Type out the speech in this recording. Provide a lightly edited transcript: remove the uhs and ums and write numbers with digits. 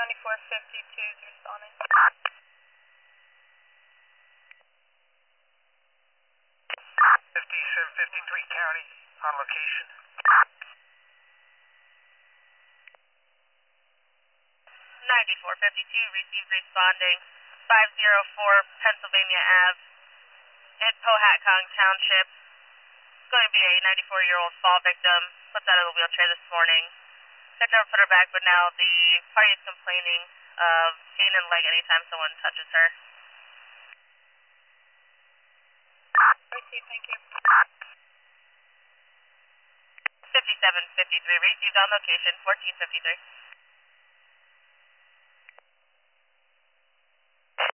9452 is responding. 5753 County on location. 9452 received responding 504 Pennsylvania Ave in Powhatan Township. It's going to be a 94-year-old fall victim. Puts out of the wheelchair this morning. Could never put her back, but now the party is complaining of pain in the leg anytime someone touches her. Received, thank you. 5753 received on location, 1453.